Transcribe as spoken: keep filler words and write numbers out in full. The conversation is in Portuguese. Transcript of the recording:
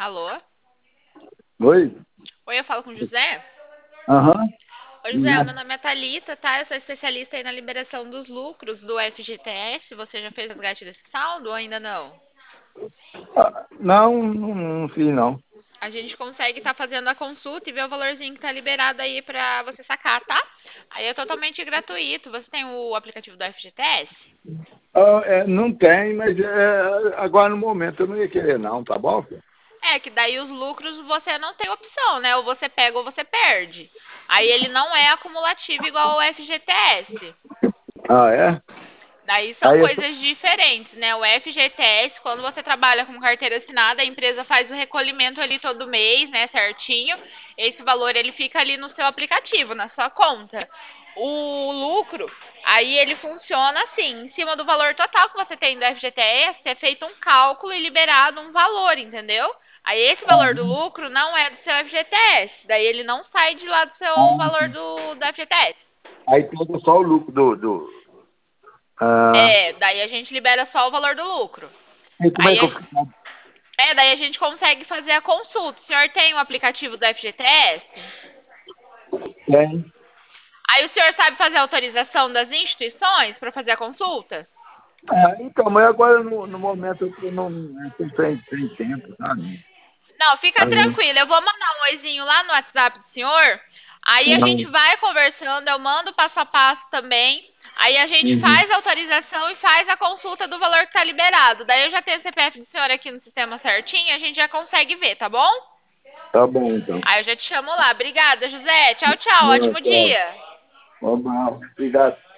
Alô? Oi? Oi, eu falo com o José? Aham. Oi, José, Né? meu nome é Thalita, tá? Eu sou especialista aí na liberação dos lucros do F G T S. Você já fez resgate desse saldo ou ainda não? Ah, não, não, não fiz não. A gente consegue estar fazendo a consulta e ver o valorzinho que tá liberado aí pra você sacar, tá? Aí é totalmente gratuito. Você tem o aplicativo do F G T S? Ah, é, não tem, mas é, agora no momento eu não ia querer não, tá bom? Filho? É, que daí os lucros você não tem opção, né? Ou você pega ou você perde. Aí ele não é acumulativo igual ao F G T S. Ah, é? Daí são Aí eu tô... coisas diferentes, né? O F G T S, quando você trabalha com carteira assinada, a empresa faz o recolhimento ali todo mês, né, certinho. Esse valor ele fica ali no seu aplicativo, na sua conta. O lucro, aí ele funciona assim, em cima do valor total que você tem do F G T S, é feito um cálculo e liberado um valor, entendeu? Aí esse valor do lucro não é do seu F G T S, daí ele não sai de lá do seu valor do, do F G T S. Aí pega só o lucro do... do ah, É, daí a gente libera só o valor do lucro. e como é Aí que eu a, fico? é, daí a gente consegue fazer a consulta. O senhor tem o aplicativo do F G T S? Tem. Aí o senhor sabe fazer a autorização das instituições para fazer a consulta? Ah, então, mas agora no, no momento eu tô não, eu tô sem, sem tempo, sabe? Não, fica Aí, tranquilo. Eu vou mandar um oizinho lá no WhatsApp do senhor. Aí a gente não, vai conversando, eu mando o passo a passo também. Aí a gente uhum. faz a autorização e faz a consulta do valor que está liberado. Daí eu já tenho o C P F do senhor aqui no sistema certinho, a gente já consegue ver, tá bom? Tá bom então. Aí eu já te chamo lá. Obrigada, José. Tchau, tchau. Não, Ótimo tchau. dia. Vamos lá. Obrigado.